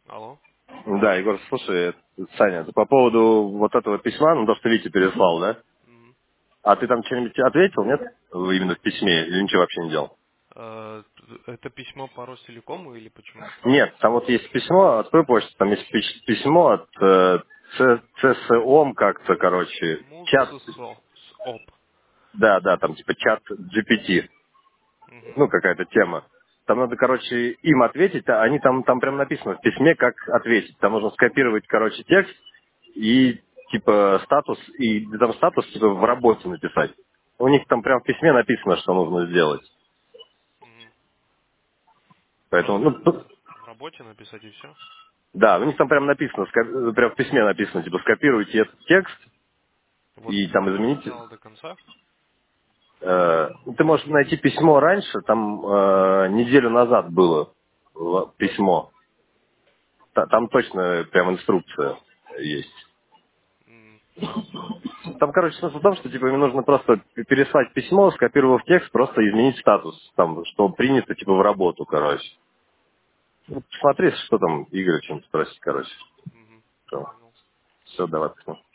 Алло. Да, Егор, слушай, Саня, по поводу вот этого письма, ну, то, что Витя переслал, да? Мгм. А ты там что-нибудь ответил, нет? Именно в письме, или ничего вообще не делал? Это письмо по Ростелекому или почему? Нет, там вот есть письмо, открой почту, там есть письмо от ЦСОМ как-то, короче, чат, МУЦСО. СОП. да, да, там типа чат GPT, Мгм. ну, какая-то тема. Там надо, короче, им ответить, а они там прям написано в письме, как ответить. Там нужно скопировать, короче, текст и типа статус, и там статус типа в работе написать. У них там прям в письме написано, что нужно сделать. Мгм. Поэтому, ну, Просто тут- в работе написать и все. да, у них там прям написано, прям в письме написано, типа, скопируйте этот текст Вот и там от измените. начала до конца. Ты можешь найти письмо раньше, там неделю назад было письмо. Там точно прям инструкция есть. М, Там, короче, смысл в том, что типа мне нужно просто переслать письмо, скопировав текст, просто изменить статус, там, что принято типа в работу, короче. Ну, посмотри, что там Игорь чем-то спросить, короче. мгм. Все, Понял. все, давай посмотрим.